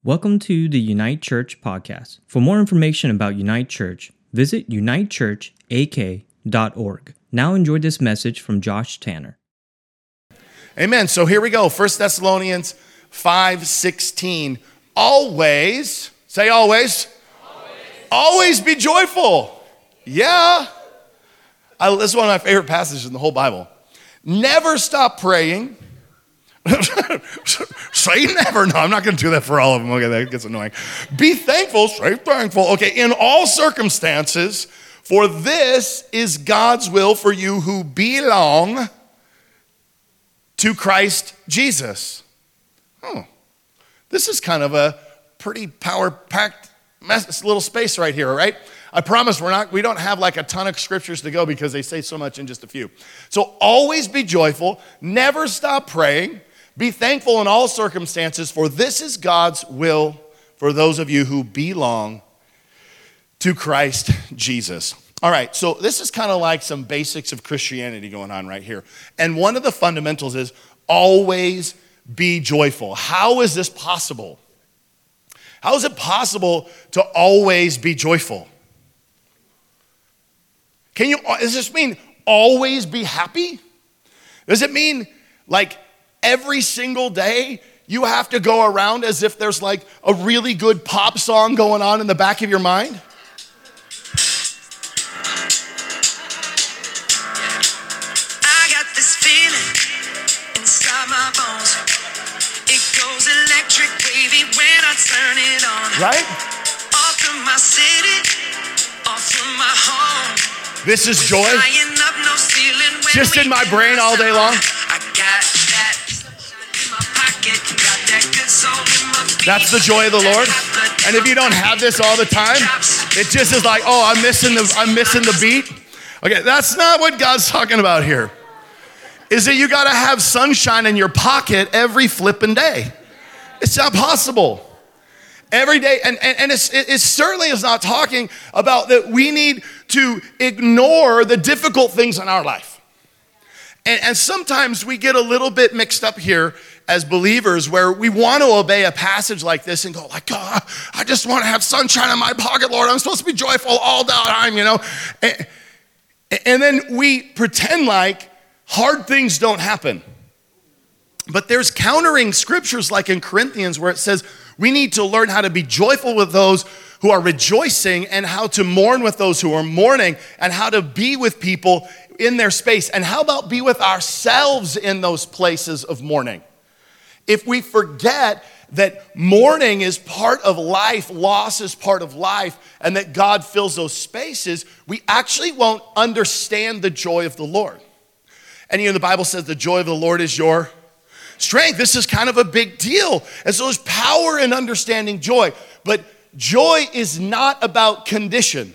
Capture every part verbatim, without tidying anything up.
Welcome to the Unite Church podcast. For more information about Unite Church, visit unite church a k dot org. Now enjoy this message from Josh Tanner. Amen. So here we go. First Thessalonians five sixteen. Always, say always. Always, always be joyful. Yeah. I, this is one of my favorite passages in the whole Bible. Never stop praying. Say never. No, I'm not going to do that for all of them. Okay, that gets annoying. Be thankful. Say thankful. Okay, in all circumstances, for this is God's will for you who belong to Christ Jesus. Oh, this is kind of a pretty power-packed mess, little space right here, right? I promise we're not, we don't have like a ton of scriptures to go because they say so much in just a few. So always be joyful. Never stop praying. Be thankful in all circumstances, for this is God's will for those of you who belong to Christ Jesus. All right, so this is kind of like some basics of Christianity going on right here. And one of the fundamentals is always be joyful. How is this possible? How is it possible to always be joyful? Can you, does this mean always be happy? Does it mean like every single day you have to go around as if there's like a really good pop song going on in the back of your mind? I got this feeling inside my bones. It goes electric wavy when I turn it on. Right? Off from my city, off from my home. This is joy. Flying up, no ceiling when Just we in my do brain the all day song. long. I got that in my pocket, got that good soul in my feet. That's the joy of the Lord. And if you don't have this all the time, it just is like, oh, I'm missing the I'm missing the beat. Okay, that's not what God's talking about here. Is that you got to have sunshine in your pocket every flipping day. It's not possible. Every day, and, and, and it's, it, it certainly is not talking about that we need to ignore the difficult things in our life. And, and sometimes we get a little bit mixed up here as believers where we want to obey a passage like this and go like, God, I just want to have sunshine in my pocket, Lord. I'm supposed to be joyful all the time, you know. And, and then we pretend like hard things don't happen. But there's countering scriptures like in Corinthians where it says we need to learn how to be joyful with those who are rejoicing and how to mourn with those who are mourning and how to be with people in their space. And how about be with ourselves in those places of mourning? If we forget that mourning is part of life, loss is part of life, and that God fills those spaces, we actually won't understand the joy of the Lord. And you know, the Bible says the joy of the Lord is your strength. This is kind of a big deal. And so there's power in understanding joy. But joy is not about condition.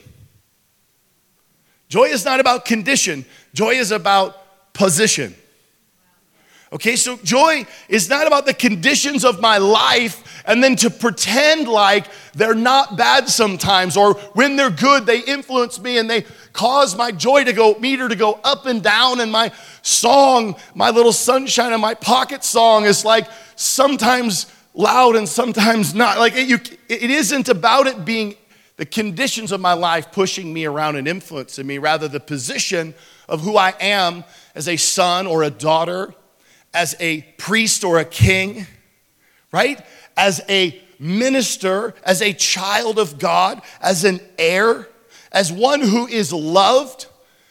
Joy is not about condition. Joy is about position. Okay, so joy is not about the conditions of my life and then to pretend like they're not bad sometimes, or when they're good, they influence me and they cause my joy to go, meter to go up and down, and my song, my little sunshine in my pocket song is like sometimes loud and sometimes not. Like it, you, it isn't about it being the conditions of my life pushing me around and influencing me, rather the position of who I am as a son or a daughter, as a priest or a king, right? As a minister, as a child of God, as an heir, as one who is loved.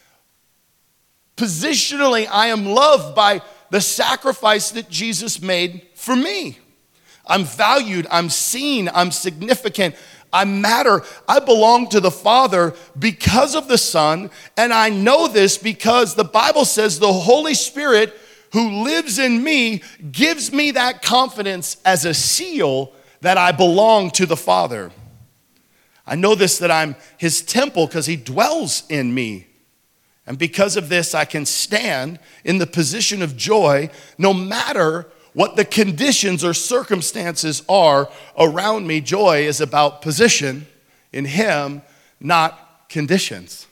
Positionally, I am loved by the sacrifice that Jesus made for me. I'm valued, I'm seen, I'm significant, I matter. I belong to the Father because of the Son, and I know this because the Bible says the Holy Spirit who lives in me gives me that confidence as a seal that I belong to the Father. I know this, that I'm his temple because he dwells in me. And because of this, I can stand in the position of joy no matter what the conditions or circumstances are around me. Joy is about position in him, not conditions.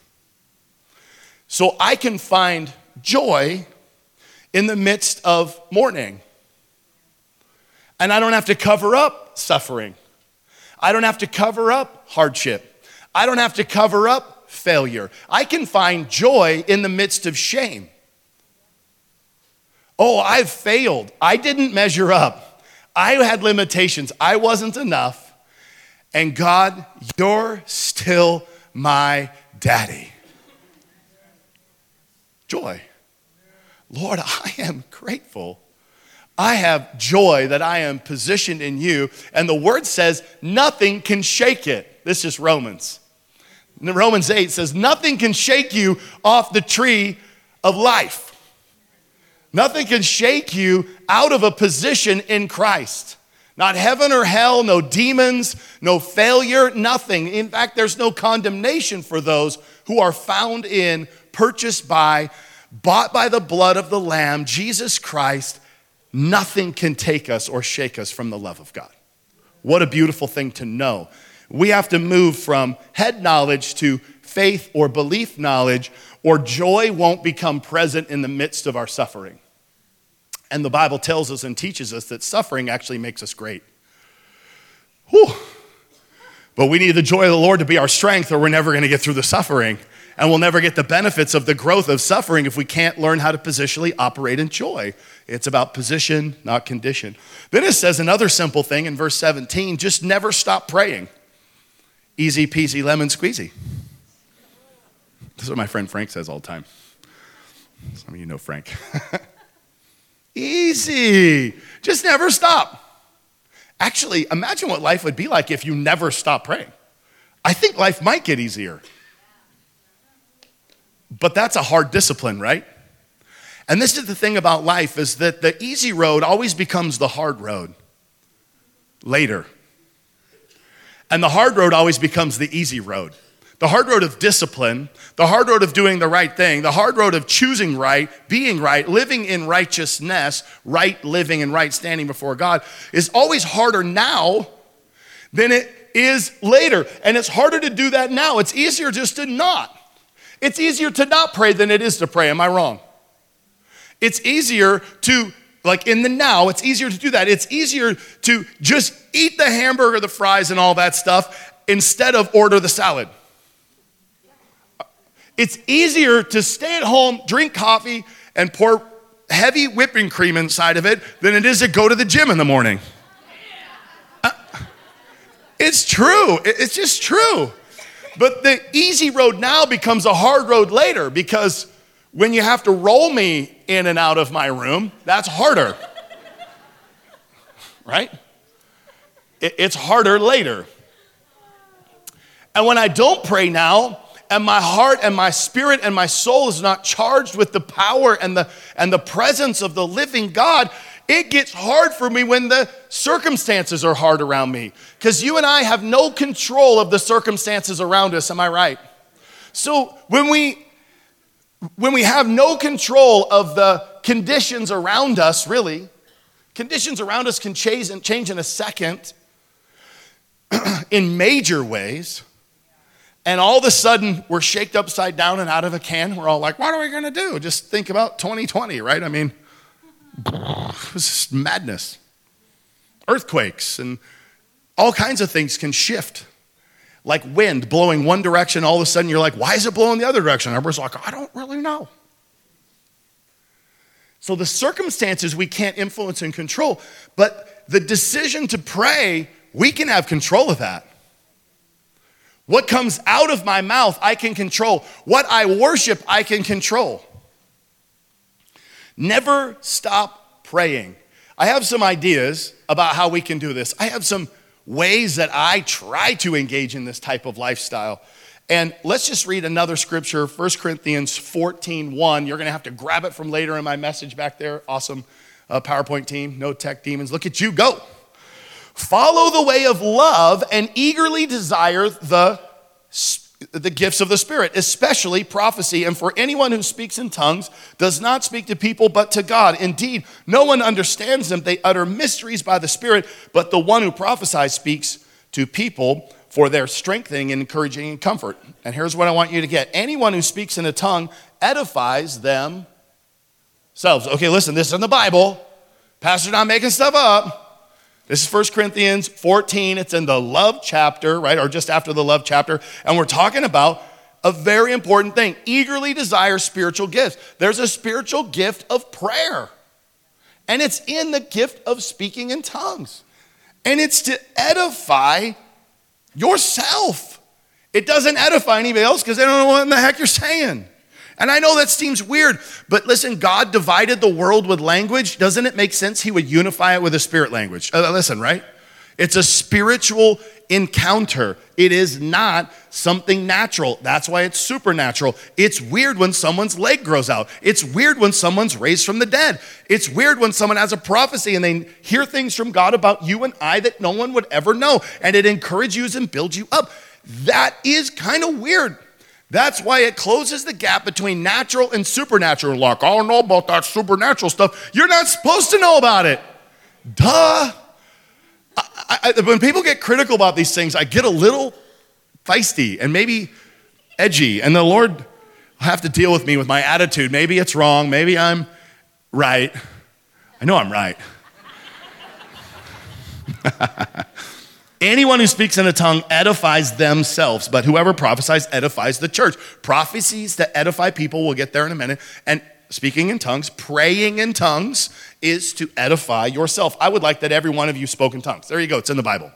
So I can find joy in the midst of mourning. And I don't have to cover up suffering. I don't have to cover up hardship. I don't have to cover up failure. I can find joy in the midst of shame. Oh, I've failed. I didn't measure up. I had limitations. I wasn't enough. And God, you're still my daddy. Joy. Lord, I am grateful. I have joy that I am positioned in you. And the word says nothing can shake it. This is Romans. In Romans eight says nothing can shake you off the tree of life. Nothing can shake you out of a position in Christ. Not heaven or hell, no demons, no failure, nothing. In fact, there's no condemnation for those who are found in, purchased by, bought by the blood of the Lamb, Jesus Christ. Nothing can take us or shake us from the love of God. What a beautiful thing to know. We have to move from head knowledge to faith or belief knowledge, or joy won't become present in the midst of our suffering. And the Bible tells us and teaches us that suffering actually makes us great. Whew. But we need the joy of the Lord to be our strength, or we're never going to get through the suffering. And we'll never get the benefits of the growth of suffering if we can't learn how to positionally operate in joy. It's about position, not condition. Then it says another simple thing in verse seventeen, just never stop praying. Easy peasy lemon squeezy. This is what my friend Frank says all the time. Some of you know Frank. Easy. Just never stop. Actually, imagine what life would be like if you never stop praying. I think life might get easier. But that's a hard discipline, right? And this is the thing about life, is that the easy road always becomes the hard road later. And the hard road always becomes the easy road. The hard road of discipline, the hard road of doing the right thing, the hard road of choosing right, being right, living in righteousness, right living and right standing before God, is always harder now than it is later. And it's harder to do that now. It's easier just to not. It's easier to not pray than it is to pray. Am I wrong? It's easier to, like in the now, it's easier to do that. It's easier to just eat the hamburger, the fries, and all that stuff instead of order the salad. It's easier to stay at home, drink coffee, and pour heavy whipping cream inside of it than it is to go to the gym in the morning. Uh, it's true. It's just true. But the easy road now becomes a hard road later, because when you have to roll me in and out of my room, that's harder. Right? It's harder later. And when I don't pray now, and my heart and my spirit and my soul is not charged with the power and the, and the presence of the living God, it gets hard for me when the circumstances are hard around me. Because you and I have no control of the circumstances around us, am I right? So when we, when we have no control of the conditions around us, really, conditions around us can change, change in a second in major ways. And all of a sudden, we're shaked upside down and out of a can. We're all like, what are we going to do? Just think about twenty twenty, right? I mean, it was just madness. Earthquakes and all kinds of things can shift. Like wind blowing one direction, all of a sudden you're like, why is it blowing the other direction? Everybody's like, I don't really know. So the circumstances we can't influence and control, but the decision to pray, we can have control of that. What comes out of my mouth, I can control. What I worship, I can control. Never stop praying. I have some ideas about how we can do this. I have some ways that I try to engage in this type of lifestyle. And let's just read another scripture, First Corinthians fourteen one. You're going to have to grab it from later in my message back there. Awesome uh, PowerPoint team, no tech demons. Look at you, go. Follow the way of love and eagerly desire the, the gifts of the Spirit, especially prophecy. And for anyone who speaks in tongues does not speak to people but to God. Indeed, no one understands them. They utter mysteries by the Spirit, but the one who prophesies speaks to people for their strengthening and encouraging and comfort. And here's what I want you to get. Anyone who speaks in a tongue edifies themselves. Okay, listen, this is in the Bible. Pastor's not making stuff up. This is First Corinthians fourteen. It's in the love chapter, right? Or just after the love chapter. And we're talking about a very important thing. Eagerly desire spiritual gifts. There's a spiritual gift of prayer. And it's in the gift of speaking in tongues. And it's to edify yourself. It doesn't edify anybody else because they don't know what in the heck you're saying. And I know that seems weird, but listen, God divided the world with language. Doesn't it make sense he would unify it with a spirit language? Uh, listen, right? It's a spiritual encounter. It is not something natural. That's why it's supernatural. It's weird when someone's leg grows out. It's weird when someone's raised from the dead. It's weird when someone has a prophecy and they hear things from God about you and I that no one would ever know. And it encourages you and builds you up. That is kind of weird. That's why it closes the gap between natural and supernatural. Like, I don't know about that supernatural stuff. You're not supposed to know about it. Duh. I, I, when people get critical about these things, I get a little feisty and maybe edgy. And the Lord will have to deal with me with my attitude. Maybe it's wrong. Maybe I'm right. I know I'm right. Anyone who speaks in a tongue edifies themselves, but whoever prophesies edifies the church. Prophecies that edify people, we'll get there in a minute. And speaking in tongues, praying in tongues is to edify yourself. I would like that every one of you spoke in tongues. There you go, it's in the Bible.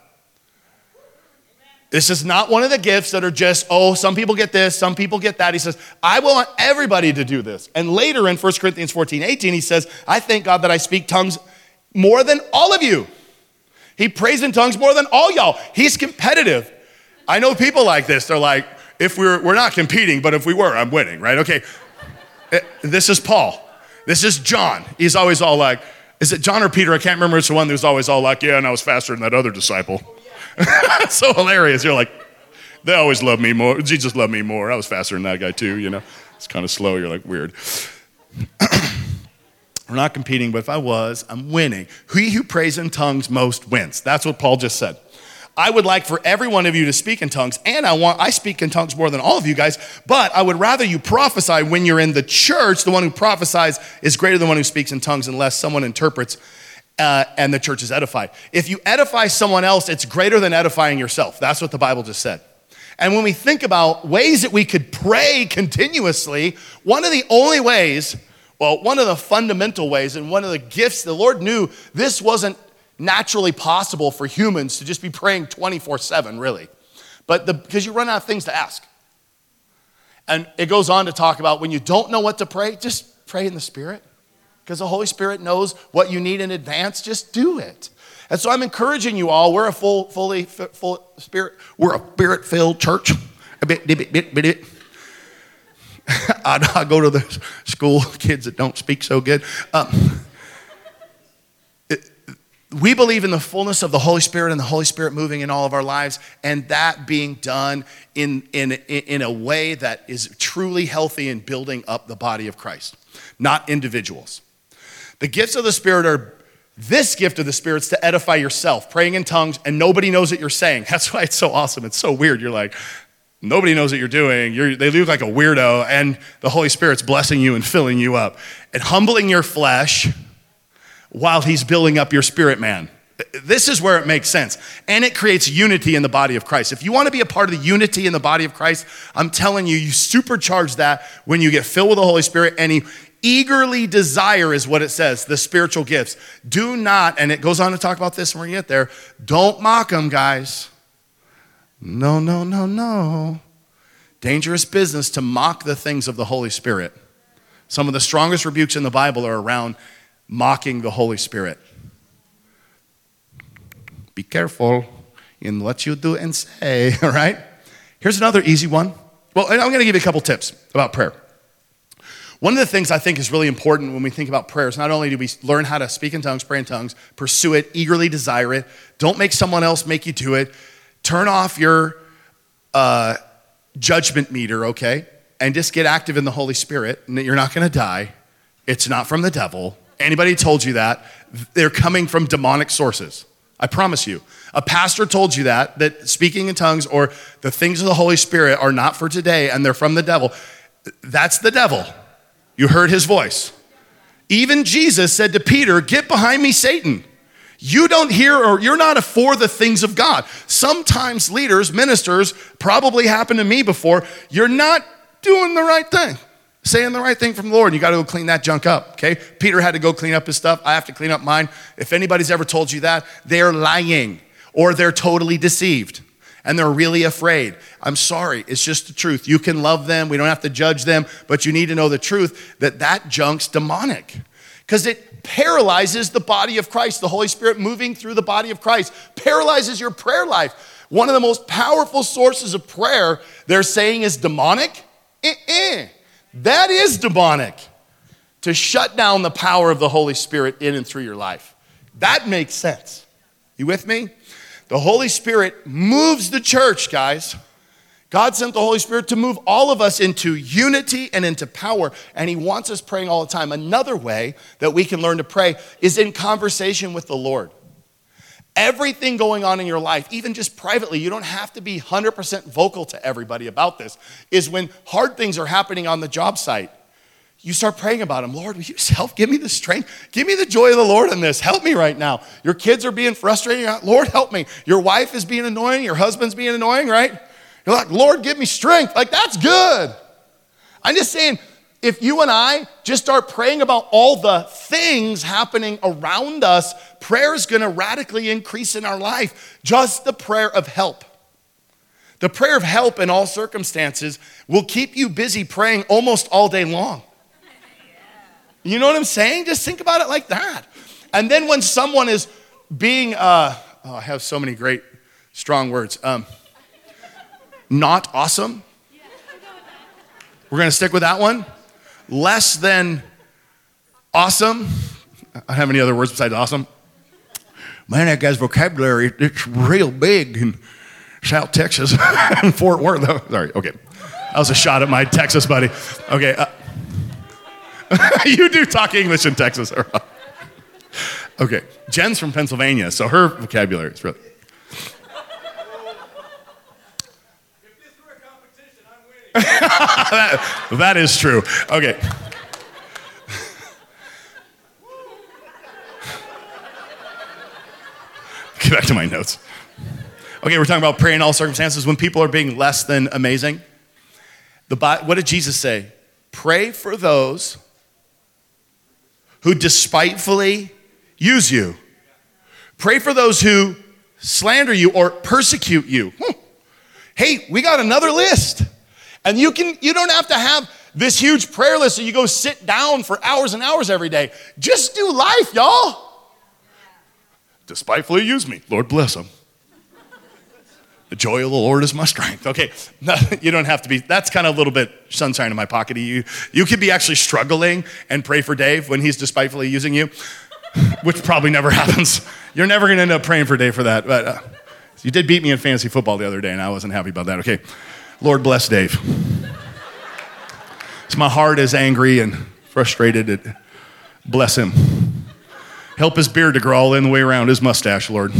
This is not one of the gifts that are just, oh, some people get this, some people get that. He says, I want everybody to do this. And later in First Corinthians fourteen, eighteen, he says, I thank God that I speak tongues more than all of you. He prays in tongues more than all y'all. He's competitive. I know people like this. They're like, if we're, we're not competing, but if we were, I'm winning, right? Okay, this is Paul. This is John. He's always all like, is it John or Peter? I can't remember. It's the one who's always all like, yeah, and I was faster than that other disciple. So hilarious. You're like, they always love me more. Jesus loved me more. I was faster than that guy too, you know. It's kind of slow. You're like, weird. We're not competing, but if I was, I'm winning. He who prays in tongues most wins. That's what Paul just said. I would like for every one of you to speak in tongues, and I want I speak in tongues more than all of you guys, but I would rather you prophesy when you're in the church. The one who prophesies is greater than the one who speaks in tongues unless someone interprets uh, and the church is edified. If you edify someone else, it's greater than edifying yourself. That's what the Bible just said. And when we think about ways that we could pray continuously, one of the only ways, well, one of the fundamental ways and one of the gifts, the Lord knew this wasn't naturally possible for humans to just be praying twenty-four seven, really. But the, because you run out of things to ask. And it goes on to talk about when you don't know what to pray, just pray in the Spirit. Because the Holy Spirit knows what you need in advance, just do it. And so I'm encouraging you all, we're a full, fully, full spirit, we're a spirit-filled church. A bit, bit, bit, bit, bit. I, I go to the school, kids that don't speak so good. Um, it, we believe in the fullness of the Holy Spirit and the Holy Spirit moving in all of our lives, and that being done in, in, in a way that is truly healthy in building up the body of Christ, not individuals. The gifts of the Spirit are this gift of the Spirit's to edify yourself, praying in tongues, and nobody knows what you're saying. That's why it's so awesome. It's so weird. You're like, nobody knows what you're doing. You're, they look like a weirdo, and the Holy Spirit's blessing you and filling you up and humbling your flesh while he's building up your spirit man. This is where it makes sense. And it creates unity in the body of Christ. If you want to be a part of the unity in the body of Christ, I'm telling you, you supercharge that when you get filled with the Holy Spirit and he eagerly desire is what it says, the spiritual gifts. Do not, and it goes on to talk about this when we get there, don't mock them, guys. No, no, no, no. Dangerous business to mock the things of the Holy Spirit. Some of the strongest rebukes in the Bible are around mocking the Holy Spirit. Be careful in what you do and say, all right? Here's another easy one. Well, I'm going to give you a couple tips about prayer. One of the things I think is really important when we think about prayers, not only do we learn how to speak in tongues, pray in tongues, pursue it, eagerly desire it, don't make someone else make you do it, turn off your uh, judgment meter, okay, and just get active in the Holy Spirit, and that you're not going to die. It's not from the devil. Anybody told you that, they're coming from demonic sources. I promise you. A pastor told you that, that speaking in tongues or the things of the Holy Spirit are not for today and they're from the devil. That's the devil. You heard his voice. Even Jesus said to Peter, get behind me, Satan. You don't hear, or you're not for the things of God. Sometimes leaders, ministers, probably happened to me before, you're not doing the right thing, saying the right thing from the Lord. You got to go clean that junk up, okay? Peter had to go clean up his stuff. I have to clean up mine. If anybody's ever told you that, they're lying or they're totally deceived and they're really afraid. I'm sorry. It's just the truth. You can love them. We don't have to judge them, but you need to know the truth that that junk's demonic because it paralyzes the body of Christ. The Holy Spirit moving through the body of Christ paralyzes your prayer life. One of the most powerful sources of prayer they're saying is demonic. Eh-eh. That is demonic, to shut down the power of the Holy Spirit in and through your life. That makes sense. You with me? The Holy Spirit moves the church, guys. God sent the Holy Spirit to move all of us into unity and into power, and he wants us praying all the time. Another way that we can learn to pray is in conversation with the Lord. Everything going on in your life, even just privately, you don't have to be one hundred percent vocal to everybody about this, is when hard things are happening on the job site. You start praying about them. Lord, will you just help? Give me the strength. Give me the joy of the Lord in this. Help me right now. Your kids are being frustrating. Lord, help me. Your wife is being annoying. Your husband's being annoying, right? You're like, Lord, give me strength. Like, that's good. I'm just saying, if you and I just start praying about all the things happening around us, prayer is going to radically increase in our life. Just the prayer of help. The prayer of help in all circumstances will keep you busy praying almost all day long. You know what I'm saying? Just think about it like that. And then when someone is being, uh, oh, I have so many great, strong words. Um, not awesome. We're going to stick with that one. Less than awesome. I don't have any other words besides awesome. Man, that guy's vocabulary, it's real big in South Texas and Fort Worth. Oh, sorry, okay. That was a shot at my Texas buddy. Okay. Uh, you do talk English in Texas. Okay. Jen's from Pennsylvania, so her vocabulary is really... that, that is true. Okay. Get back to my notes. Okay, we're talking about praying in all circumstances when people are being less than amazing. The what did Jesus say? Pray for those who despitefully use you. Pray for those who slander you or persecute you. Hey, we got another list. And you can you don't have to have this huge prayer list so you go sit down for hours and hours every day. Just do life, y'all. Despitefully use me. Lord bless them. The joy of the Lord is my strength. Okay, no, you don't have to be, that's kind of a little bit sunshine in my pocket. You, you could be actually struggling and pray for Dave when he's despitefully using you, which probably never happens. You're never going to end up praying for Dave for that. But uh, you did beat me in fantasy football the other day, and I wasn't happy about that. Okay, Lord bless Dave. So my heart is angry and frustrated. It, bless him. Help his beard to grow all in the way around his mustache, Lord.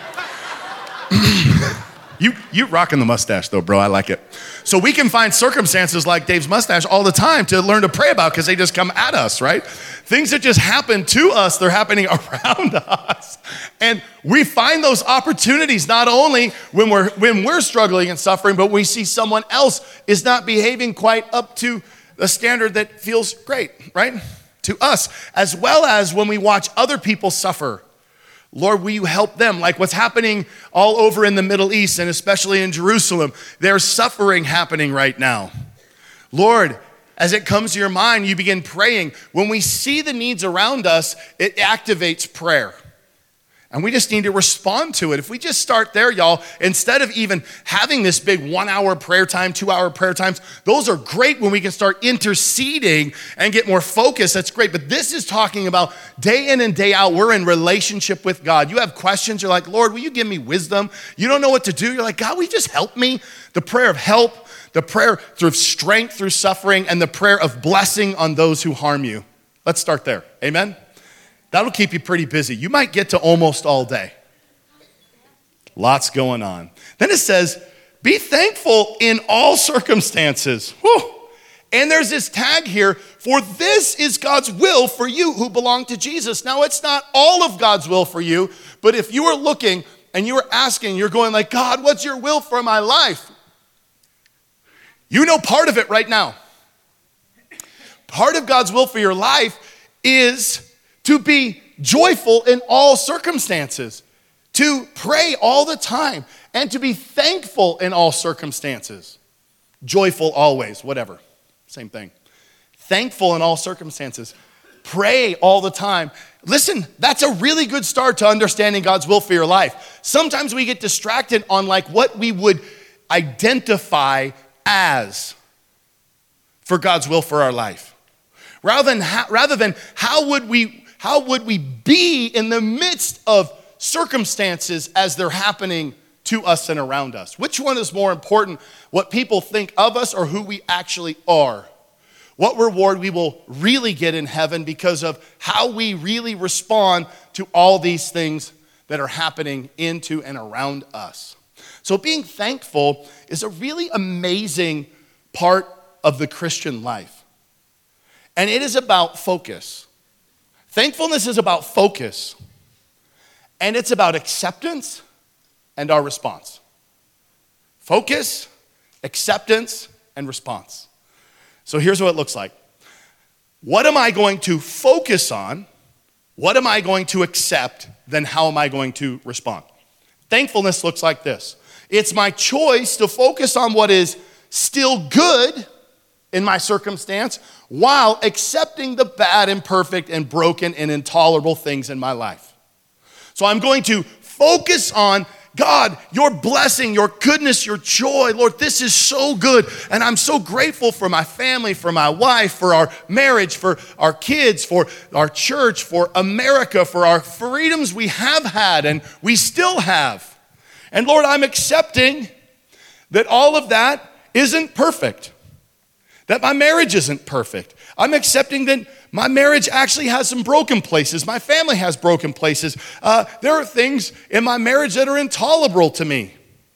You you rocking the mustache though, bro. I like it. So we can find circumstances like Dave's mustache all the time to learn to pray about because they just come at us, right? Things that just happen to us, they're happening around us. And we find those opportunities not only when we're when we're struggling and suffering, but we see someone else is not behaving quite up to the standard that feels great, right? To us, as well as when we watch other people suffer. Lord, will you help them? Like what's happening all over in the Middle East and especially in Jerusalem. There's suffering happening right now. Lord, as it comes to your mind, you begin praying. When we see the needs around us, it activates prayer. And we just need to respond to it. If we just start there, y'all, instead of even having this big one-hour prayer time, two-hour prayer times, those are great when we can start interceding and get more focus. That's great. But this is talking about day in and day out, we're in relationship with God. You have questions. You're like, Lord, will you give me wisdom? You don't know what to do. You're like, God, will you just help me? The prayer of help, the prayer through strength through suffering, and the prayer of blessing on those who harm you. Let's start there. Amen? That'll keep you pretty busy. You might get to almost all day. Lots going on. Then it says, be thankful in all circumstances. Whew. And there's this tag here, for this is God's will for you who belong to Jesus. Now, it's not all of God's will for you, but if you are looking and you are asking, you're going like, God, what's your will for my life? You know part of it right now. Part of God's will for your life is to be joyful in all circumstances, to pray all the time, and to be thankful in all circumstances. Joyful always, whatever. Same thing. Thankful in all circumstances. Pray all the time. Listen, that's a really good start to understanding God's will for your life. Sometimes we get distracted on like what we would identify as for God's will for our life. Rather than how, rather than how would we how would we be in the midst of circumstances as they're happening to us and around us? Which one is more important, what people think of us or who we actually are? What reward we will really get in heaven because of how we really respond to all these things that are happening into and around us. So being thankful is a really amazing part of the Christian life. And it is about focus. Thankfulness is about focus. And it's about acceptance and our response. Focus, acceptance, and response. So here's what it looks like. What am I going to focus on? What am I going to accept? Then how am I going to respond? Thankfulness looks like this. It's my choice to focus on what is still good in my circumstance while accepting the bad, imperfect, and broken and intolerable things in my life. So I'm going to focus on God, your blessing, your goodness, your joy. Lord, this is so good. And I'm so grateful for my family, for my wife, for our marriage, for our kids, for our church, for America, for our freedoms we have had and we still have. And Lord, I'm accepting that all of that isn't perfect, that my marriage isn't perfect. I'm accepting that my marriage actually has some broken places. My family has broken places. Uh, there are things in my marriage that are intolerable to me.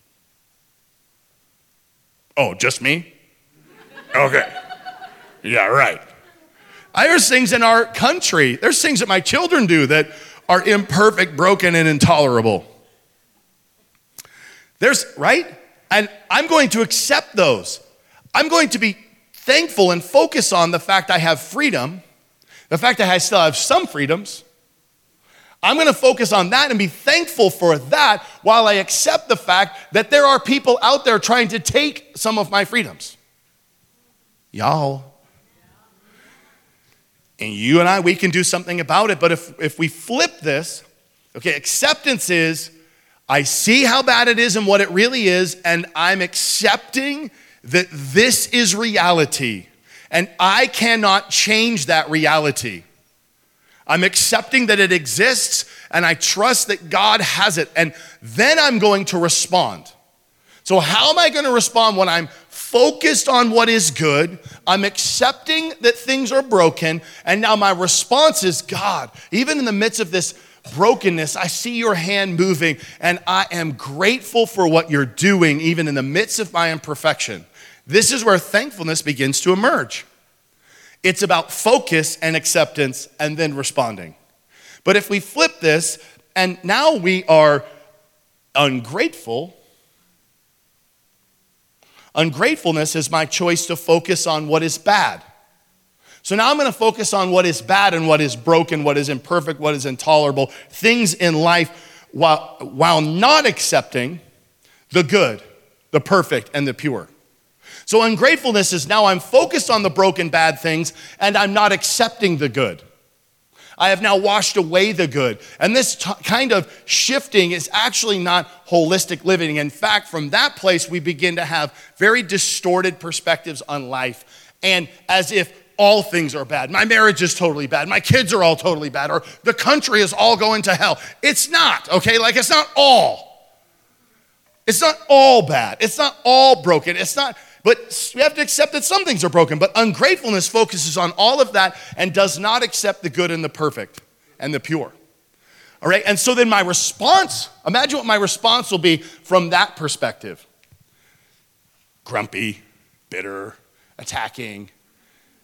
Oh, just me? Okay. Yeah, right. There's things in our country, there's things that my children do that are imperfect, broken, and intolerable. There's, right? And I'm going to accept those. I'm going to be thankful and focus on the fact I have freedom, the fact that I still have some freedoms. I'm going to focus on that and be thankful for that while I accept the fact that there are people out there trying to take some of my freedoms. Y'all. And you and I, we can do something about it. But if, if we flip this, okay, acceptance is I see how bad it is and what it really is, and I'm accepting that this is reality, and I cannot change that reality. I'm accepting that it exists, and I trust that God has it, and then I'm going to respond. So how am I going to respond when I'm focused on what is good? I'm accepting that things are broken, and now my response is, God, even in the midst of this brokenness, I see your hand moving, and I am grateful for what you're doing, even in the midst of my imperfection. This is where thankfulness begins to emerge. It's about focus and acceptance and then responding. But if we flip this, and now we are ungrateful, ungratefulness is my choice to focus on what is bad. So now I'm going to focus on what is bad and what is broken, what is imperfect, what is intolerable, things in life while, while not accepting the good, the perfect, and the pure. So ungratefulness is now I'm focused on the broken, bad things, and I'm not accepting the good. I have now washed away the good. And this t- kind of shifting is actually not holistic living. In fact, from that place, we begin to have very distorted perspectives on life. And as if all things are bad. My marriage is totally bad. My kids are all totally bad. Or the country is all going to hell. It's not, okay? Like, it's not all. It's not all bad. It's not all broken. It's not... But we have to accept that some things are broken. But ungratefulness focuses on all of that and does not accept the good and the perfect and the pure. All right? And so then my response, imagine what my response will be from that perspective. Grumpy, bitter, attacking,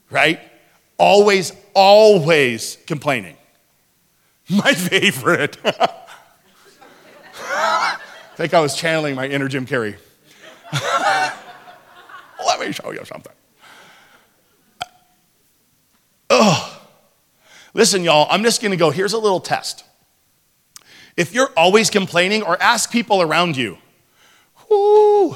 right? Always, always complaining. My favorite. I think I was channeling my inner Jim Carrey. Let me show you something. Oh, listen, y'all, I'm just going to go. Here's a little test. If you're always complaining, or ask people around you, whoo,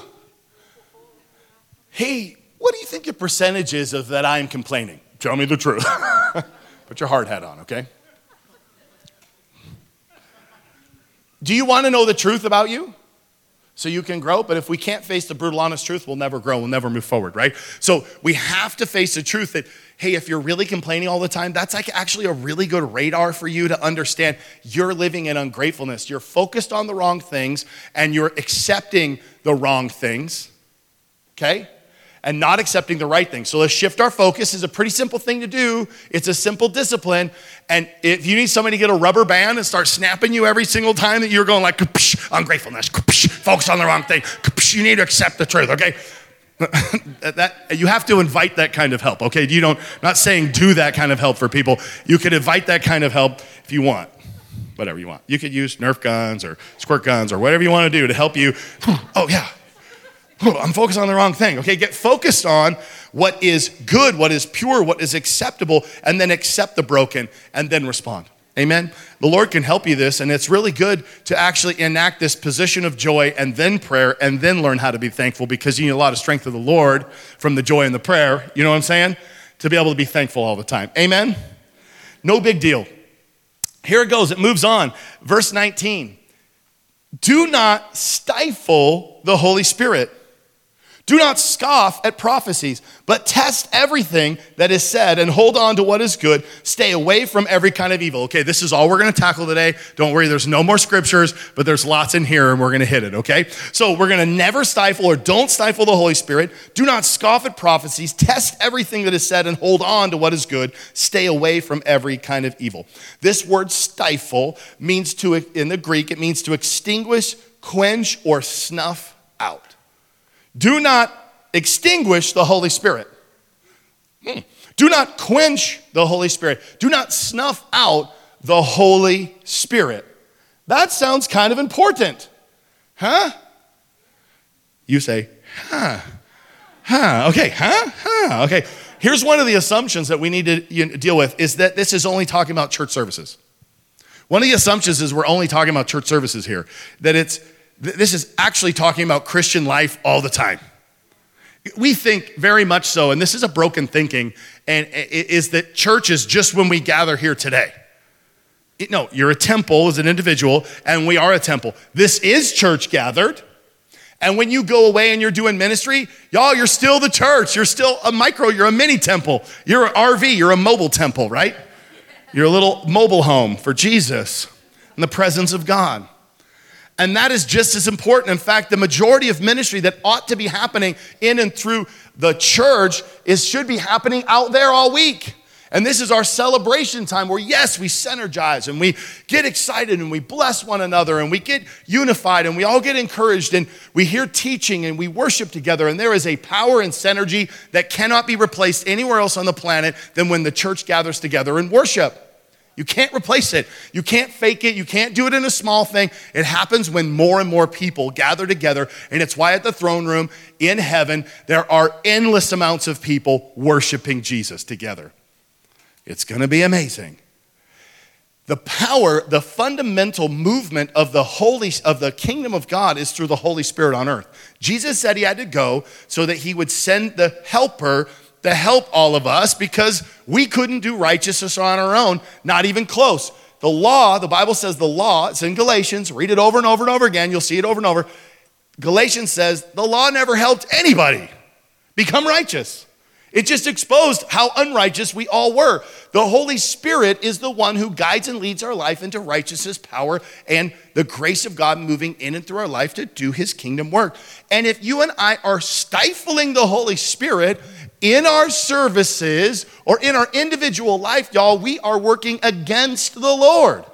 hey, what do you think the percentage is of that I'm complaining? Tell me the truth. Put your hard hat on, okay? Do you want to know the truth about you so you can grow? But if we can't face the brutal, honest truth, we'll never grow. We'll never move forward, right? So we have to face the truth that, hey, if you're really complaining all the time, that's like actually a really good radar for you to understand you're living in ungratefulness. You're focused on the wrong things and you're accepting the wrong things, okay? And not accepting the right thing. So let's shift our focus. It's a pretty simple thing to do. It's a simple discipline. And if you need somebody to get a rubber band and start snapping you every single time that you're going like, ungratefulness, focus on the wrong thing, you need to accept the truth, okay? that, you have to invite that kind of help, okay? You don't, not saying do that kind of help for people. You could invite that kind of help if you want. Whatever you want. You could use Nerf guns or squirt guns or whatever you want to do to help you. Oh, yeah. I'm focused on the wrong thing. Okay, get focused on what is good, what is pure, what is acceptable, and then accept the broken and then respond. Amen? The Lord can help you this, and it's really good to actually enact this position of joy and then prayer and then learn how to be thankful, because you need a lot of strength of the Lord from the joy and the prayer, you know what I'm saying? To be able to be thankful all the time. Amen? No big deal. Here it goes. It moves on. Verse nineteen. Do not stifle the Holy Spirit. Do not scoff at prophecies, but test everything that is said and hold on to what is good. Stay away from every kind of evil. Okay, this is all we're going to tackle today. Don't worry, there's no more scriptures, but there's lots in here and we're going to hit it, okay? So we're going to never stifle or don't stifle the Holy Spirit. Do not scoff at prophecies. Test everything that is said and hold on to what is good. Stay away from every kind of evil. This word stifle means to, in the Greek, it means to extinguish, quench, or snuff out. Do not extinguish the Holy Spirit. Hmm. Do not quench the Holy Spirit. Do not snuff out the Holy Spirit. That sounds kind of important. Huh? You say, huh, huh, okay, huh, huh, okay. Here's one of the assumptions that we need to deal with is that this is only talking about church services. One of the assumptions is we're only talking about church services here, that it's This is actually talking about Christian life all the time. We think very much so, and this is a broken thinking, and is that church is just when we gather here today. No, you're a temple as an individual, and we are a temple. This is church gathered, and when you go away and you're doing ministry, y'all, you're still the church. You're still a micro, you're a mini temple. You're an R V, you're a mobile temple, right? You're a little mobile home for Jesus in the presence of God. And that is just as important. In fact, the majority of ministry that ought to be happening in and through the church is should be happening out there all week. And this is our celebration time where, yes, we synergize and we get excited and we bless one another and we get unified and we all get encouraged and we hear teaching and we worship together. And there is a power and synergy that cannot be replaced anywhere else on the planet than when the church gathers together and worship. You can't replace it. You can't fake it. You can't do it in a small thing. It happens when more and more people gather together, and it's why at the throne room in heaven, there are endless amounts of people worshiping Jesus together. It's going to be amazing. The power, the fundamental movement of the Holy, of the kingdom of God is through the Holy Spirit on earth. Jesus said he had to go so that he would send the helper to help all of us because we couldn't do righteousness on our own, not even close. The law, the Bible says the law, it's in Galatians, read it over and over and over again, you'll see it over and over. Galatians says the law never helped anybody become righteous. It just exposed how unrighteous we all were. The Holy Spirit is the one who guides and leads our life into righteousness, power, and the grace of God moving in and through our life to do his kingdom work. And if you and I are stifling the Holy Spirit in our services or in our individual life, y'all, we are working against the Lord.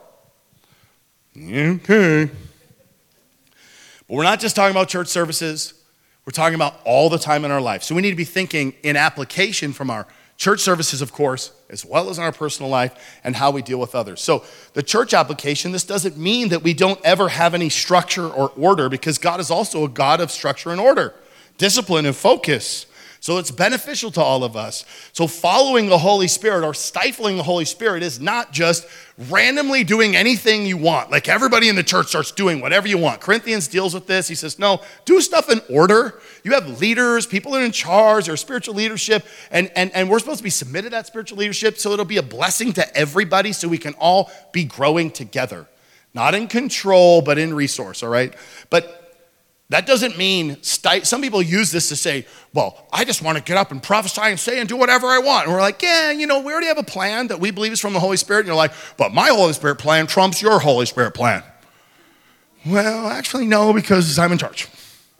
Okay. But we're not just talking about church services. We're talking about all the time in our life. So we need to be thinking in application from our Church services, of course, as well as in our personal life and how we deal with others. So the church application, this doesn't mean that we don't ever have any structure or order, because God is also a God of structure and order, discipline and focus. So it's beneficial to all of us. So following the Holy Spirit or stifling the Holy Spirit is not just randomly doing anything you want. Like everybody in the church starts doing whatever you want. Corinthians deals with this. He says, no, do stuff in order. You have leaders, people that are in charge, or spiritual leadership, and, and, and we're supposed to be submitted to that spiritual leadership so it'll be a blessing to everybody so we can all be growing together. Not in control, but in resource, all right? But that doesn't mean, sti- some people use this to say, well, I just want to get up and prophesy and say and do whatever I want. And we're like, yeah, you know, we already have a plan that we believe is from the Holy Spirit. And you're like, but my Holy Spirit plan trumps your Holy Spirit plan. Well, actually, no, because I'm in charge.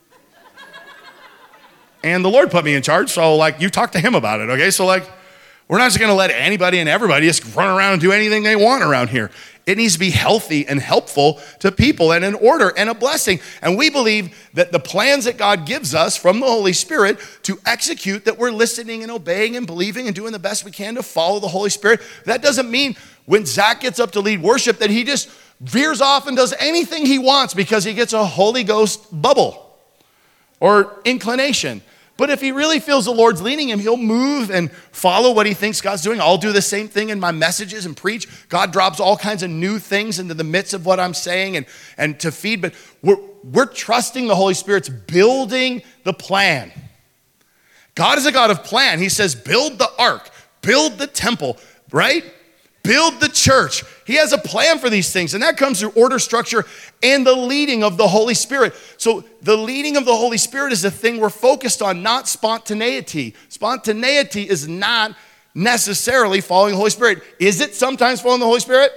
And the Lord put me in charge, so like, you talk to him about it, okay? So like, we're not just going to let anybody and everybody just run around and do anything they want around here. It needs to be healthy and helpful to people and in order and a blessing. And we believe that the plans that God gives us from the Holy Spirit to execute, that we're listening and obeying and believing and doing the best we can to follow the Holy Spirit. That doesn't mean when Zach gets up to lead worship that he just veers off and does anything he wants because he gets a Holy Ghost bubble or inclination. But if he really feels the Lord's leading him, he'll move and follow what he thinks God's doing. I'll do the same thing in my messages and preach. God drops all kinds of new things into the midst of what I'm saying and, and to feed. But we're, we're trusting the Holy Spirit's building the plan. God is a God of plan. He says, build the ark, build the temple, right? Build the church. He has a plan for these things, and that comes through order, structure, and the leading of the Holy Spirit. So the leading of the Holy Spirit is the thing we're focused on, not spontaneity. Spontaneity is not necessarily following the Holy Spirit. Is it sometimes following the Holy Spirit?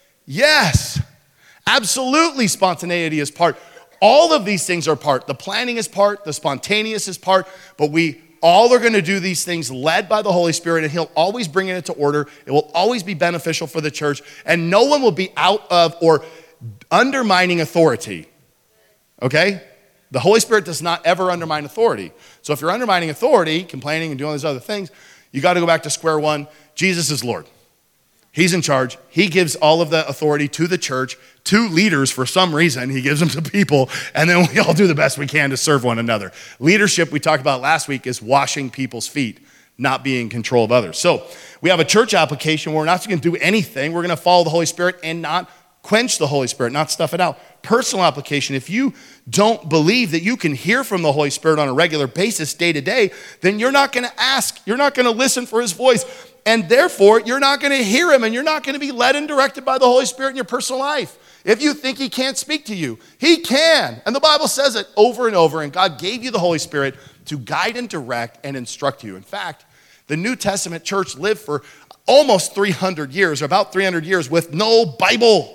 Yes. Absolutely, spontaneity is part. All of these things are part. The planning is part, the spontaneous is part, but we all are going to do these things led by the Holy Spirit, and he'll always bring it into order. It will always be beneficial for the church, and no one will be out of or undermining authority, okay? The Holy Spirit does not ever undermine authority. So if you're undermining authority, complaining and doing all these other things, you got to go back to square one. Jesus is Lord. He's in charge. He gives all of the authority to the church, to leaders for some reason. He gives them to people, and then we all do the best we can to serve one another. Leadership, we talked about last week, is washing people's feet, not being in control of others. So we have a church application where we're not just going to do anything. We're going to follow the Holy Spirit and not quench the Holy Spirit, not stuff it out. Personal application, if you don't believe that you can hear from the Holy Spirit on a regular basis, day to day, then you're not going to ask. You're not going to listen for his voice. And therefore, you're not going to hear him, and you're not going to be led and directed by the Holy Spirit in your personal life. If you think he can't speak to you, he can. And the Bible says it over and over, and God gave you the Holy Spirit to guide and direct and instruct you. In fact, the New Testament church lived for almost three hundred years, or about three hundred years, with no Bible,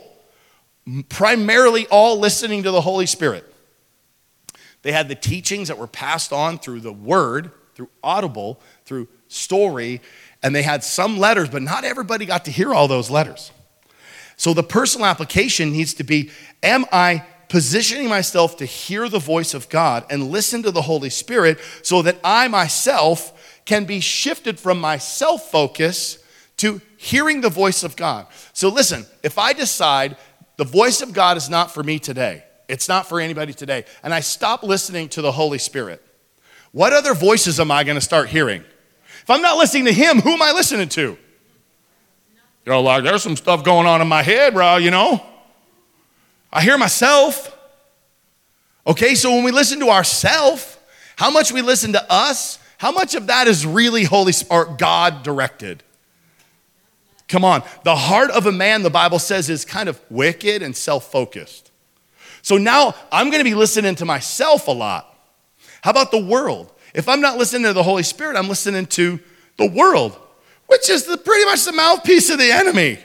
primarily all listening to the Holy Spirit. They had the teachings that were passed on through the word, through audible, through story, and they had some letters, but not everybody got to hear all those letters. So the personal application needs to be, am I positioning myself to hear the voice of God and listen to the Holy Spirit so that I myself can be shifted from my self-focus to hearing the voice of God? So listen, if I decide the voice of God is not for me today, it's not for anybody today, and I stop listening to the Holy Spirit, what other voices am I going to start hearing? If I'm not listening to him, who am I listening to? You know, like, there's some stuff going on in my head, bro, you know? I hear myself. Okay, so when we listen to ourselves, how much we listen to us, how much of that is really Holy Spirit, God directed? Come on. The heart of a man, the Bible says, is kind of wicked and self-focused. So now I'm going to be listening to myself a lot. How about the world? If I'm not listening to the Holy Spirit, I'm listening to the world, which is the, pretty much the mouthpiece of the enemy.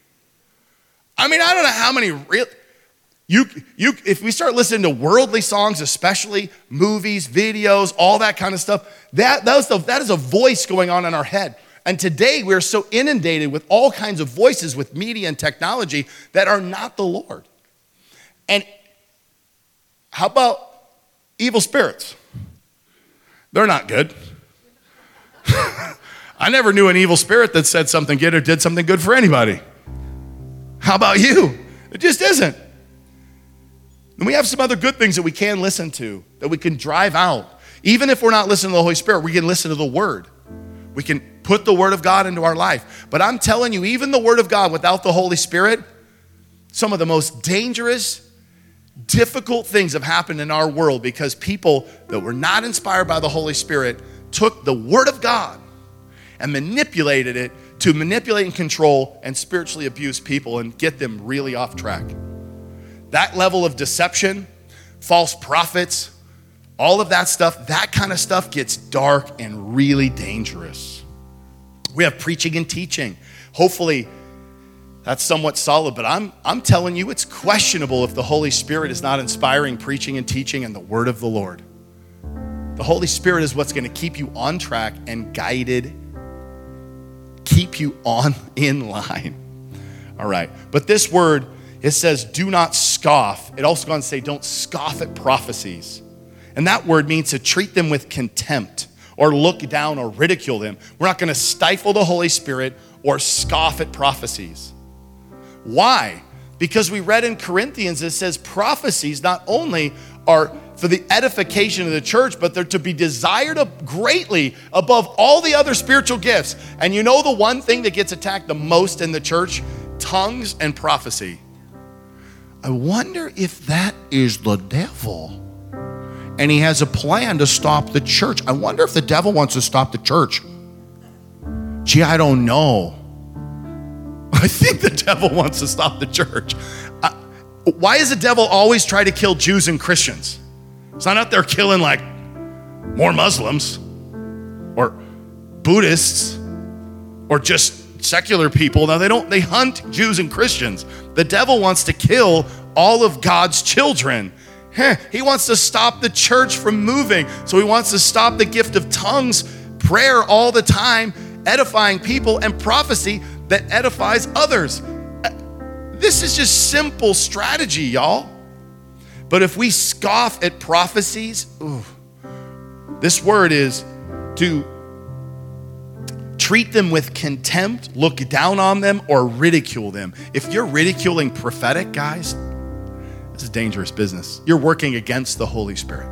I mean, I don't know how many real, you, you, if we start listening to worldly songs, especially movies, videos, all that kind of stuff, that, that, was the, that is a voice going on in our head. And today we're so inundated with all kinds of voices with media and technology that are not the Lord. And how about evil spirits? They're not good. I never knew an evil spirit that said something good or did something good for anybody. How about you? It just isn't. And we have some other good things that we can listen to, that we can drive out. Even if we're not listening to the Holy Spirit, we can listen to the Word. We can put the Word of God into our life. But I'm telling you, even the Word of God without the Holy Spirit, some of the most dangerous, difficult things have happened in our world because people that were not inspired by the Holy Spirit took the Word of God and manipulated it to manipulate and control and spiritually abuse people and get them really off track. That level of deception, false prophets, all of that stuff, that kind of stuff gets dark and really dangerous. We have preaching and teaching. Hopefully, that's somewhat solid, but I'm, I'm telling you, it's questionable if the Holy Spirit is not inspiring preaching and teaching and the word of the Lord. The Holy Spirit is what's going to keep you on track and guided, keep you on in line. All right, but this word, it says, do not scoff. It also goes on to say, don't scoff at prophecies. And that word means to treat them with contempt or look down or ridicule them. We're not going to stifle the Holy Spirit or scoff at prophecies. Why? Because we read in Corinthians, it says prophecies not only are for the edification of the church, but they're to be desired greatly above all the other spiritual gifts. And you know the one thing that gets attacked the most in the church? Tongues and prophecy. I wonder if that is the devil. And he has a plan to stop the church. I wonder if the devil wants to stop the church. Gee, I don't know. I think the devil wants to stop the church. Uh, why does the devil always try to kill Jews and Christians? It's not out there killing like more Muslims or Buddhists or just secular people. Now they don't, they hunt Jews and Christians. The devil wants to kill all of God's children. He wants to stop the church from moving. So he wants to stop the gift of tongues, prayer all the time, edifying people, and prophecy that edifies others. This is just simple strategy, y'all. But if we scoff at prophecies, ooh, this word is to treat them with contempt, look down on them, or ridicule them. If you're ridiculing prophetic, guys, this is dangerous business. You're working against the Holy Spirit.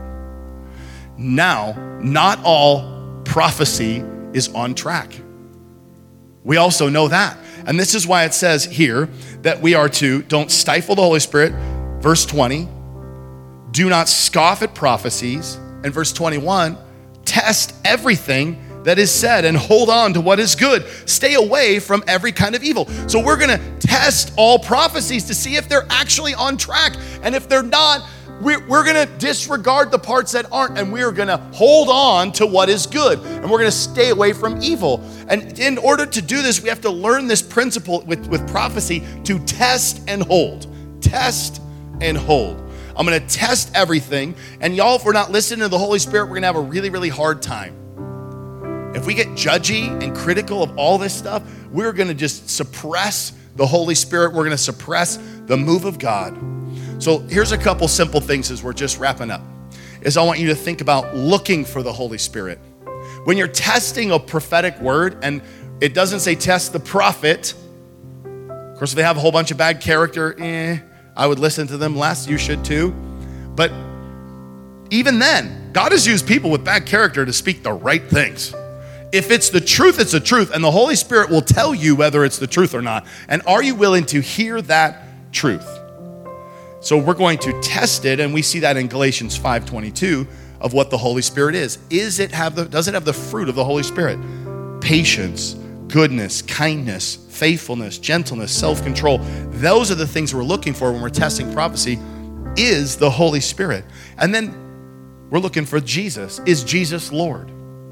Now, not all prophecy is on track. We also know that. And this is why it says here that we are to, don't stifle the Holy Spirit. Verse twenty, do not scoff at prophecies. And verse twenty-one, test everything that is said and hold on to what is good. Stay away from every kind of evil. So we're going to test all prophecies to see if they're actually on track. And if they're not, we're, we're going to disregard the parts that aren't, and we're going to hold on to what is good. And we're going to stay away from evil. And in order to do this, we have to learn this principle with, with prophecy to test and hold. Test and hold. I'm going to test everything. And y'all, if we're not listening to the Holy Spirit, we're going to have a really, really hard time. If we get judgy and critical of all this stuff, we're going to just suppress the Holy Spirit. We're going to suppress the move of God. So here's a couple simple things as we're just wrapping up. Is I want you to think about looking for the Holy Spirit. When you're testing a prophetic word, and it doesn't say test the prophet. Of course, if they have a whole bunch of bad character, eh, I would listen to them less. You should too. But even then, God has used people with bad character to speak the right things. If it's the truth, it's the truth. And the Holy Spirit will tell you whether it's the truth or not. And are you willing to hear that truth? So we're going to test it, and we see that in Galatians five twenty-two of what the Holy Spirit is. Is it have the, does it have the fruit of the Holy Spirit? Patience, goodness, kindness, faithfulness, gentleness, self-control. Those are the things we're looking for when we're testing prophecy. Is the Holy Spirit? And then we're looking for Jesus. Is Jesus Lord?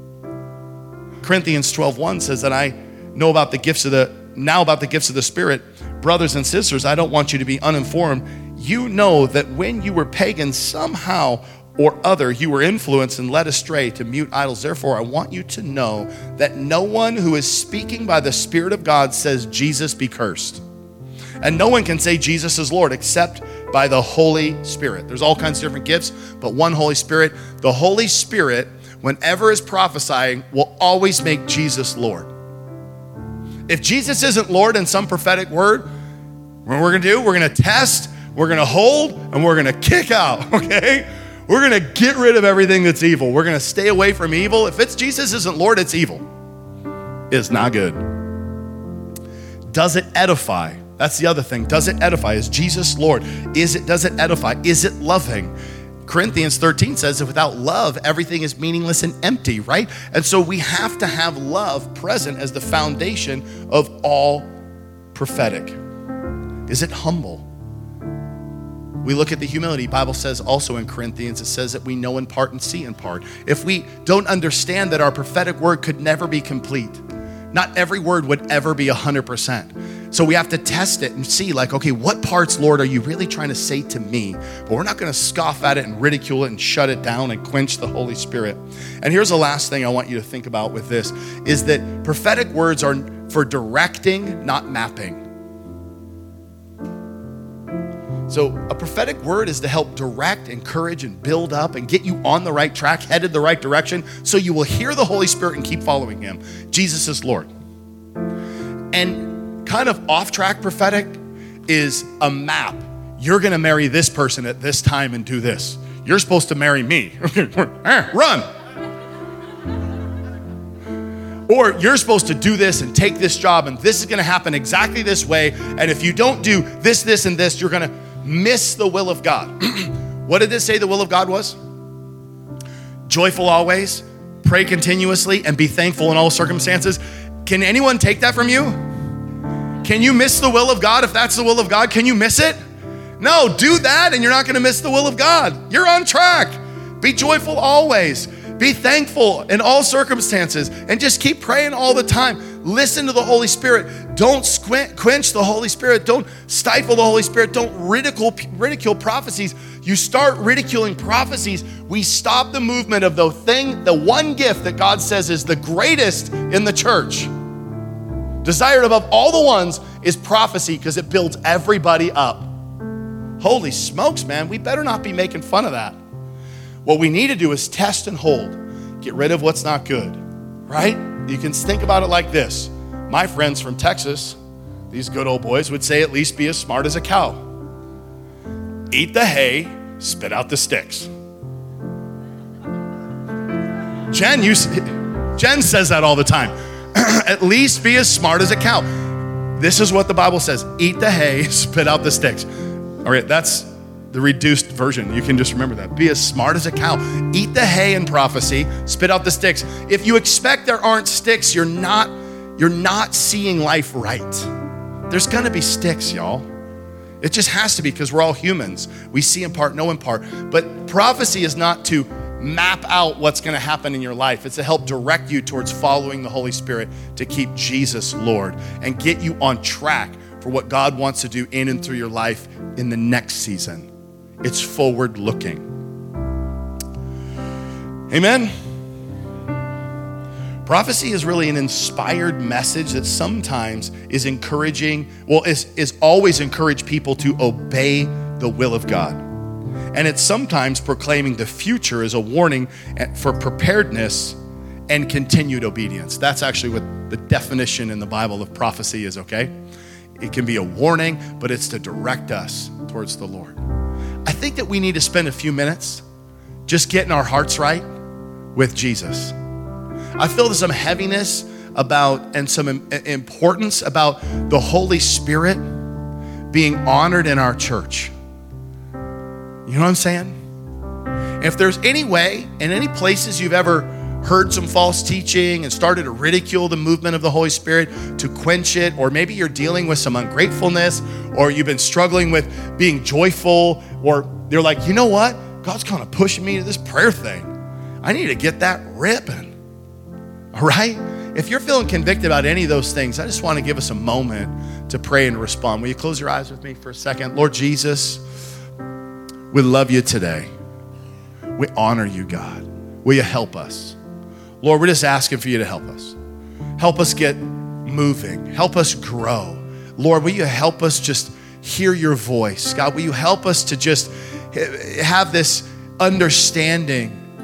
Corinthians twelve one says that I know about the gifts of the, now about the gifts of the Spirit. Brothers and sisters, I don't want you to be uninformed. You know that when you were pagans, somehow or other, you were influenced and led astray to mute idols. Therefore, I want you to know that no one who is speaking by the Spirit of God says, Jesus be cursed. And no one can say Jesus is Lord except by the Holy Spirit. There's all kinds of different gifts, but one Holy Spirit. The Holy Spirit whenever is prophesying, will always make Jesus Lord. If Jesus isn't Lord in some prophetic word, what we're gonna do, we're gonna test, we're gonna hold, and we're gonna kick out, okay? We're gonna get rid of everything that's evil. We're gonna stay away from evil. If it's Jesus isn't Lord, it's evil. It's not good. Does it edify? That's the other thing. Does it edify? Is Jesus Lord? Is it, does it edify? Is it loving? Corinthians thirteen says that without love, everything is meaningless and empty, right? And so we have to have love present as the foundation of all prophetic. Is it humble? We look at the humility. Bible says also in Corinthians, it says that we know in part and see in part. If we don't understand that our prophetic word could never be complete, not every word would ever be one hundred percent. So we have to test it and see like, okay, what parts, Lord, are you really trying to say to me? But we're not going to scoff at it and ridicule it and shut it down and quench the Holy Spirit. And here's the last thing I want you to think about with this, is that prophetic words are for directing, not mapping. So a prophetic word is to help direct, encourage, and build up and get you on the right track, headed the right direction, so you will hear the Holy Spirit and keep following him. Jesus is Lord. And kind of off-track prophetic is a map. You're going to marry this person at this time and do this. You're supposed to marry me. Run. Or you're supposed to do this and take this job, and this is going to happen exactly this way. And if you don't do this, this, and this, you're going to miss the will of God. What did it say the will of God was? Joyful always, pray continuously, and be thankful in all circumstances. Can anyone take that from you? Can you miss the will of God if that's the will of God? Can you miss it? No, do that and you're not going to miss the will of God. You're on track. Be joyful always. Be thankful in all circumstances, and just keep praying all the time. Listen to the Holy Spirit. Don't squint, quench the Holy Spirit. Don't stifle the Holy Spirit. Don't ridicule, ridicule prophecies. You start ridiculing prophecies, we stop the movement of the thing, the one gift that God says is the greatest in the church. Desired above all the ones is prophecy, because it builds everybody up. Holy smokes, man. We better not be making fun of that. What we need to do is test and hold. Get rid of what's not good, right? You can think about it like this. My friends from Texas, these good old boys, would say at least be as smart as a cow. Eat the hay, spit out the sticks. Jen, you, Jen says that all the time. At least be as smart as a cow. This is what the Bible says. Eat the hay, spit out the sticks. All right, that's the reduced version. You can just remember that. Be as smart as a cow. Eat the hay in prophecy, spit out the sticks. If you expect there aren't sticks, you're not, you're not seeing life right. There's gonna be sticks, y'all. It just has to be, because we're all humans. We see in part, know in part. But prophecy is not to map out what's gonna happen in your life. It's to help direct you towards following the Holy Spirit, to keep Jesus Lord and get you on track for what God wants to do in and through your life in the next season. It's forward looking. Amen. Prophecy is really an inspired message that sometimes is encouraging, well, is, is always encourage people to obey the will of God. And it's sometimes proclaiming the future as a warning for preparedness and continued obedience. That's actually what the definition in the Bible of prophecy is, okay? It can be a warning, but it's to direct us towards the Lord. I think that we need to spend a few minutes just getting our hearts right with Jesus. I feel there's some heaviness about and some importance about the Holy Spirit being honored in our church. You know what I'm saying? If there's any way, in any places you've ever heard some false teaching and started to ridicule the movement of the Holy Spirit, to quench it, or maybe you're dealing with some ungratefulness, or you've been struggling with being joyful, or you're like, you know what? God's kind of pushing me to this prayer thing. I need to get that ripping. All right? If you're feeling convicted about any of those things, I just want to give us a moment to pray and respond. Will you close your eyes with me for a second? Lord Jesus, we love you today. We honor you, God. Will you help us? Lord, we're just asking for you to help us. Help us get moving. Help us grow. Lord, will you help us just hear your voice? God, will you help us to just have this understanding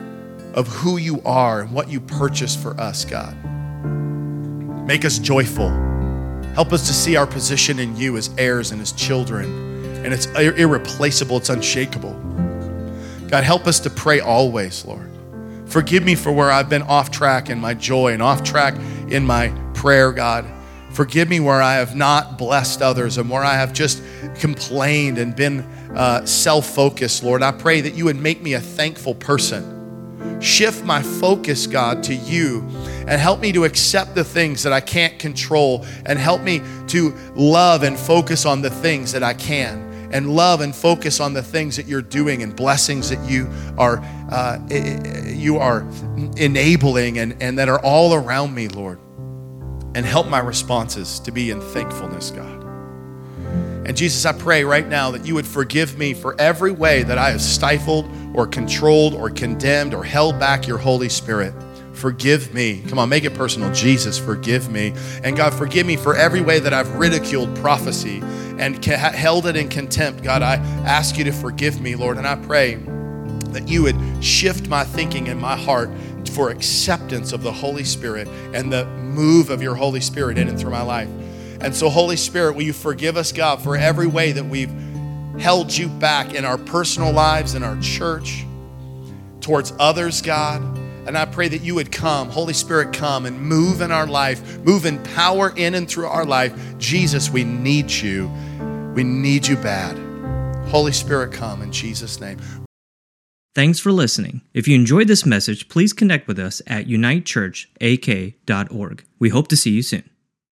of who you are and what you purchased for us, God. Make us joyful. Help us to see our position in you as heirs and as children. And it's irreplaceable, it's unshakable. God, help us to pray always, Lord. Forgive me for where I've been off track in my joy and off track in my prayer, God. Forgive me where I have not blessed others and where I have just complained and been uh, self-focused, Lord. I pray that you would make me a thankful person. Shift my focus, God, to you and help me to accept the things that I can't control and help me to love and focus on the things that I can and love and focus on the things that you're doing and blessings that you are uh, you are enabling and, and that are all around me, Lord. And help my responses to be in thankfulness, God. And Jesus, I pray right now that you would forgive me for every way that I have stifled or controlled or condemned or held back your Holy Spirit. Forgive me. Come on, make it personal. Jesus, forgive me. And God, forgive me for every way that I've ridiculed prophecy and held it in contempt. God, I ask you to forgive me, Lord. And I pray that you would shift my thinking and my heart for acceptance of the Holy Spirit and the move of your Holy Spirit in and through my life. And so, Holy Spirit, will you forgive us, God, for every way that we've held you back in our personal lives, in our church, towards others, God. And I pray that you would come, Holy Spirit, come and move in our life, move in power in and through our life. Jesus, we need you. We need you bad. Holy Spirit, come in Jesus' name. Thanks for listening. If you enjoyed this message, please connect with us at unite church a k dot org. We hope to see you soon.